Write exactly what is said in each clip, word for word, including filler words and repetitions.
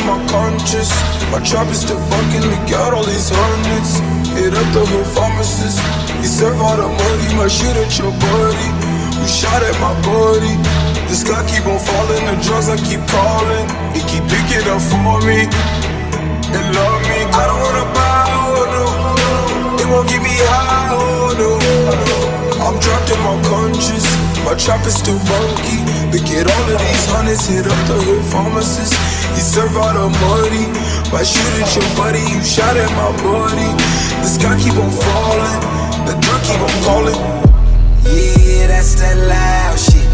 in my conscience. My trap is still bucking, leak out all these hundreds. Hit up the hood pharmacist. He serve all the money, might shoot at your buddy. You shot at my body. This guy keep on falling, the drugs I keep calling. He keep picking up for me and love me. I don't wanna buy, oh no. It won't get me high, oh no. I'm trapped in my conscience. My trap is still bunky. They get all of these hundreds, hit up the hood pharmacist. He serve all the money. Might shoot at your buddy, you shot at my body. This guy keep on falling, the drug keep on calling. Yeah, that's that loud shit.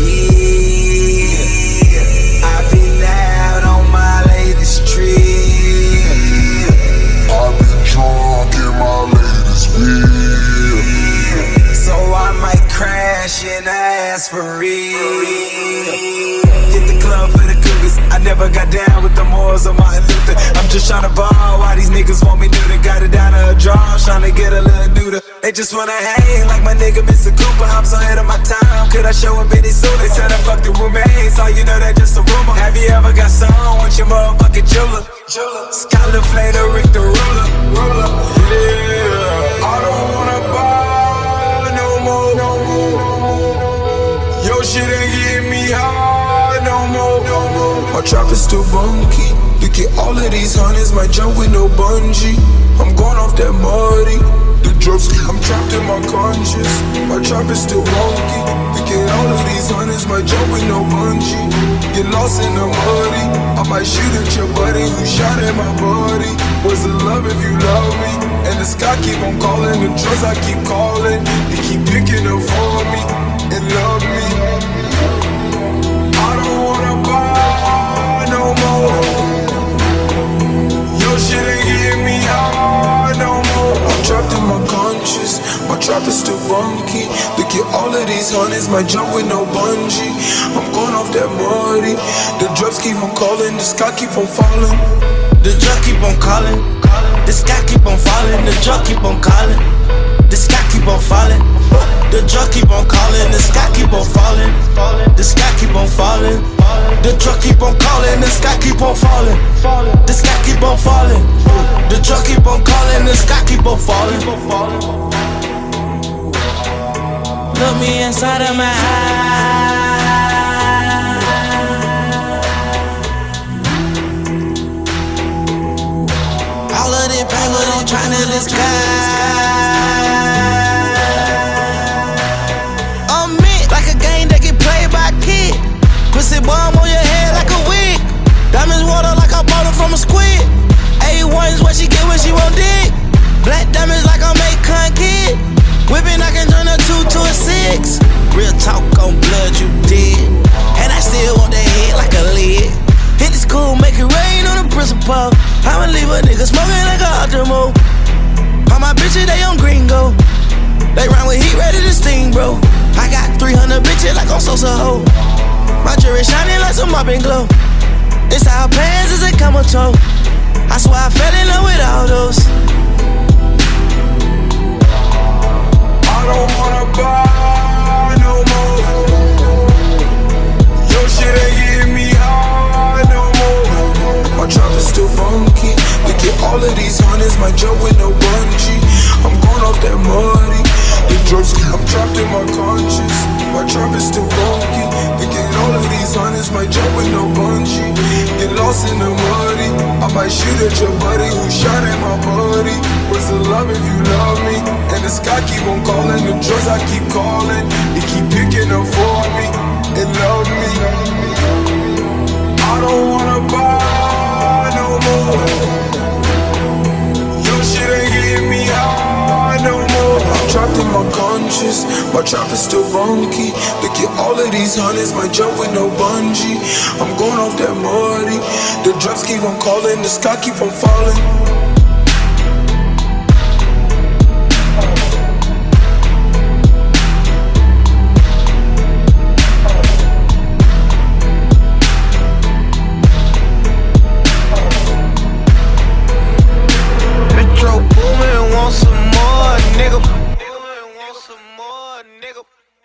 Yeah, I've been out on my latest trip. I've been drunk in my latest beer. So I might crash and ask for real. Hit the club for the cougars. I never got down with the Moors or Martin Luther. I'm just tryna ball. Why these niggas want me neuter? Got it down to a draw, tryna get a little neuter. They just wanna hang like my nigga Mister Cooper. I'm so ahead of my time. Could I show up any sooner? They said I fucked the roommates. All you know that just a rumor. Have you ever got some with your motherfucking jeweler? Skylar Flay the Rick the ruler. Yeah, I don't wanna buy no more. Yo, shit ain't getting me high no more. My trap is still bunky. Look at all of these hundreds, might jump with no bungee. I'm going off that muddy. The drugs keep, I'm trapped in my conscience. My trap is still wonky. Look at all of these hundreds, might jump with no bungee. Get lost in the muddy. I might shoot at your buddy who shot at my buddy. Was it love if you love me? And the sky keep on calling, the drugs I keep calling. They keep picking up for me and love me. I don't wanna buy no more. Yo, shit ain't getting me high no more. I'm trapped in my conscience. My trap is still bunky. Look at all of these hundreds, might jump with no bungee. I'm going off that muddy. The drugs keep on calling, the sky keep on falling. The drug keep on calling. The sky keep on falling. The drug keep on calling. The sky keep on falling. The drug keep on calling. The sky keep on falling. The sky keep on falling. The truck keep on calling. The sky keep on falling. The sky keep on falling. The truck keep on calling. The sky keep on falling. Look me inside of my eyes. All of this paper I'm trying to disguise. I'm meant like a game that get played by a kid. Pussy bomb on your head like a wig. Diamonds water like I bought them from a squid. A one's what she get when she won't dig. Black diamonds like I'm a con kid. Whipping, I can turn a two to a six. Real talk on blood, you dead. And I still want that head like a lid. Hit the school, make it rain on the principal. I'ma leave a nigga smoking like a Optimo. All my bitches, they on gringo. They run with heat, ready to sting, bro. I got three hundred bitches like on Sosa Ho. My jewelry shining like some mopping glow. Inside pants is a camel toe. I swear I fell in love with all those. I don't wanna buy no more. Yo, shit ain't getting me high no more. My trap is still bunky. Look at all of these hundreds, might jump with no bungee. I'm going off that muddy. The drugs keep, I'm trapped in my conscience. My trap is still bunky. Look at all of these hundreds, might jump with no bungee. Get lost in the muddy. I might shoot at your buddy who shot at my buddy. Was it love if you love me? And the sky keep on calling, the drugs I keep calling. They keep picking up for me and love me. I don't wanna buy no more. Yo, shit ain't getting me high no more. I'm trapped in my conscience. My trap is still bunky. Look at all of these hundreds, might jump with no bungee. I'm going off that muddy. The drugs keep on calling, the sky keep on falling.